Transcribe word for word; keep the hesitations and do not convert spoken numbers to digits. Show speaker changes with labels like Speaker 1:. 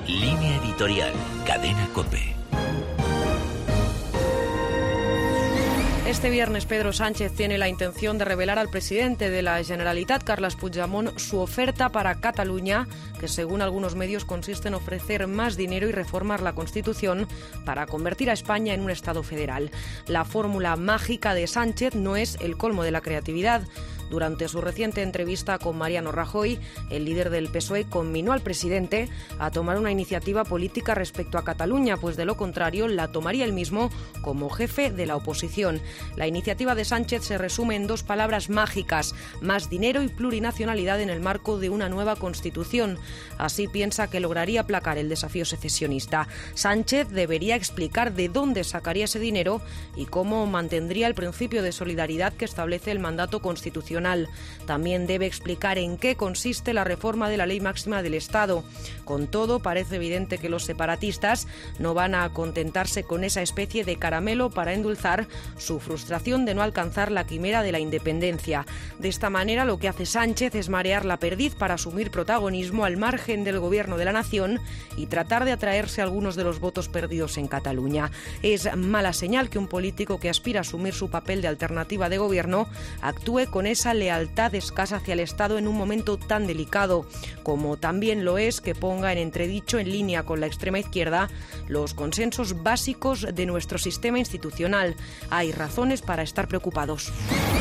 Speaker 1: Línea editorial, Cadena COPE.
Speaker 2: Este viernes Pedro Sánchez tiene la intención de revelar al presidente de la Generalitat, Carles Puigdemont, su oferta para Cataluña, que según algunos medios consiste en ofrecer más dinero y reformar la Constitución para convertir a España en un Estado federal. La fórmula mágica de Sánchez no es el colmo de la creatividad. Durante su reciente entrevista con Mariano Rajoy, el líder del P S O E conminó al presidente a tomar una iniciativa política respecto a Cataluña, pues de lo contrario la tomaría él mismo como jefe de la oposición. La iniciativa de Sánchez se resume en dos palabras mágicas: más dinero y plurinacionalidad en el marco de una nueva Constitución. Así piensa que lograría aplacar el desafío secesionista. Sánchez debería explicar de dónde sacaría ese dinero y cómo mantendría el principio de solidaridad que establece el mandato constitucional. También debe explicar en qué consiste la reforma de la ley máxima del Estado. Con todo, parece evidente que los separatistas no van a contentarse con esa especie de caramelo para endulzar su frustración de no alcanzar la quimera de la independencia. De esta manera, lo que hace Sánchez es marear la perdiz para asumir protagonismo al margen del gobierno de la nación y tratar de atraerse algunos de los votos perdidos en Cataluña. Es mala señal que un político que aspira a asumir su papel de alternativa de gobierno actúe con esa lealtad escasa hacia el Estado en un momento tan delicado, como también lo es que ponga en entredicho, en línea con la extrema izquierda, los consensos básicos de nuestro sistema institucional. Hay razones para estar preocupados.